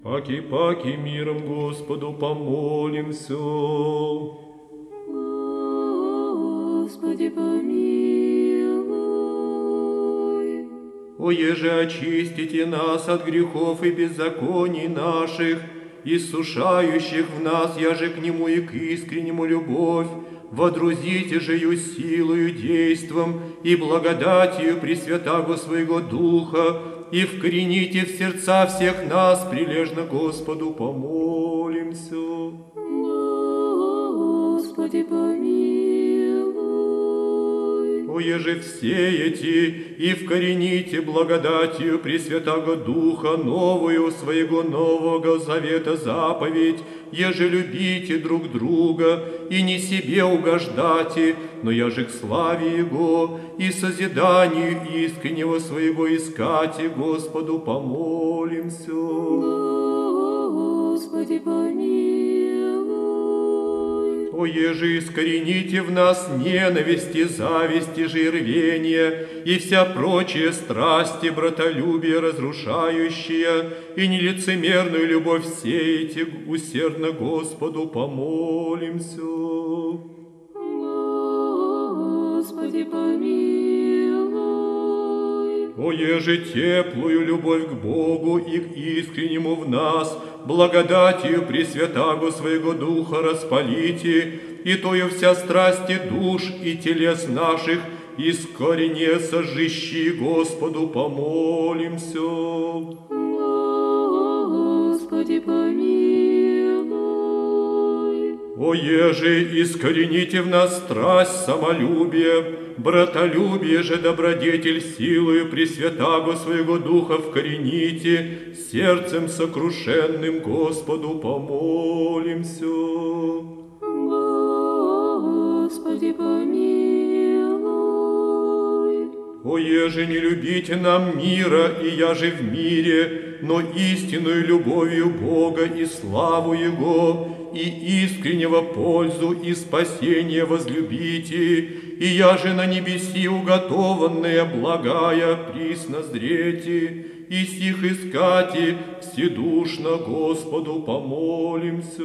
Паки миром Господу помолимся. Господи, помилуй. Оеже очистите нас от грехов и беззаконий наших, иссушающих в нас, яже к Нему и к искреннему любовь, водрузите же ее силою, действом и благодатью Пресвятаго Своего Духа, и вкорените в сердца всех нас, прилежно Господу помолимся. Господи, помилуй. Оеже все эти, и вкорените благодатью Пресвятаго Духа новую Своего Нового Завета заповедь, еже любите друг друга, и не себе угождате, но яже к славе Его и созиданию искреннего Своего искате Господу помолимся. Господи, помилуй. Оеже искорените в нас ненависти, зависти же и рвения, и вся прочие страсти, братолюбие разрушающие, и нелицемерную любовь сеете, усердно Господу помолимся. Господи, помилуй. Оеже теплую любовь к Богу и к искреннему в нас, благодатью Пресвятаго Своего Духа распалите, и тою вся страсти душ и телес наших искорене сожжищи Господу помолимся. Господи, помилуй. Оеже искорените в нас страсть, самолюбие, братолюбие же добродетель силою Пресвятаго Своего Духа вкорените, сердцем сокрушенным Господу помолимся. Господи, помилуй. Оеже не любите нам мира, и я же в мире, но истинную любовью Бога и славу Его, и искреннего пользу и спасения возлюбите, и я же на небеси уготованная благая присно зрете, и сих искати вседушно Господу помолимся.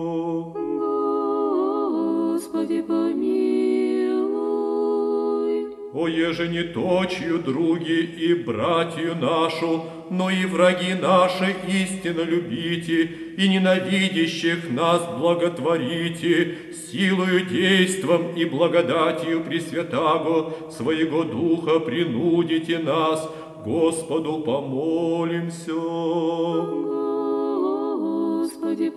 Господи, помилуй. Оеже не точью други и братью нашу, но и враги наши истинно любите, и ненавидящих нас благотворите, силою, действом и благодатью Пресвятаго Своего Духа принудите нас, Господу помолимся. Господи,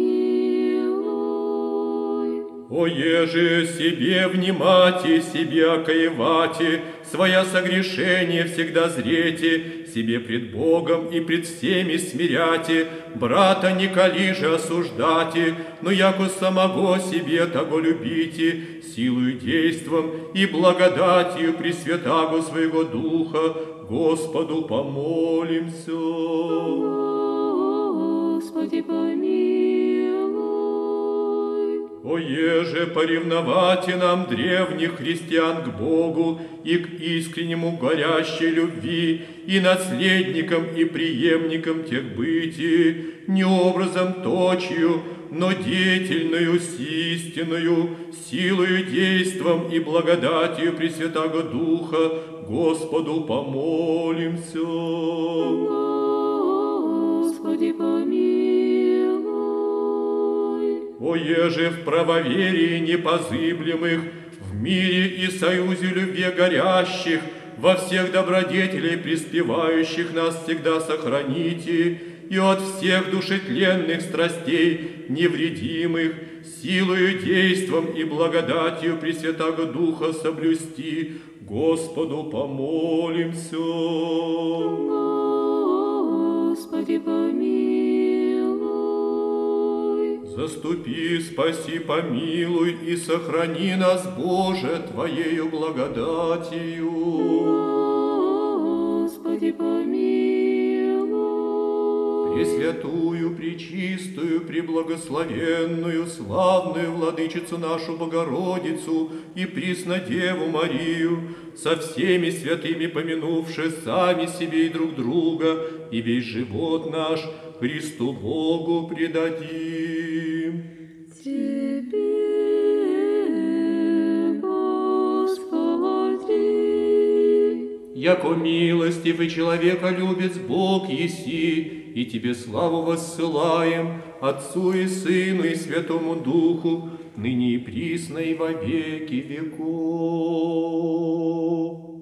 помилуй. Оеже себе внимате, себе окоевате, своя согрешение всегда зрете, себе пред Богом и пред всеми смиряте, брата не коли же осуждате, но яко самого себе того любите, силою, действом и благодатью Пресвятаго Своего Духа, Господу помолимся. Господи, помилуй. Оеже поревновате нам древних христиан к Богу и к искреннему горящей любви, и наследникам и преемникам тех бытий, не образом точью, но деятельную с истинную, силою, действом и благодатью Пресвятаго Духа, Господу помолимся. Господи, помилуй. Оеже в правоверии непозыблемых, в мире и союзе любви горящих, во всех добродетелей преспевающих нас всегда сохраните, и от всех душетленных страстей невредимых, силою, действом и благодатью Пресвятаго Духа соблюсти, Господу помолимся. Господи, помилуй. Заступи, спаси, помилуй и сохрани нас, Боже, Твоею благодатью. Господи, помилуй. Пресвятую, пречистую, преблагословенную, славную Владычицу нашу Богородицу и Преснодеву Марию, со всеми святыми помянувши сами себе и друг друга, и весь живот наш Христу Богу предадим. Тебе, Господи, Яко милостив и человеколюбец Бог еси, и Тебе славу воссылаем, Отцу и Сыну и Святому Духу, ныне и присно и во веки веков.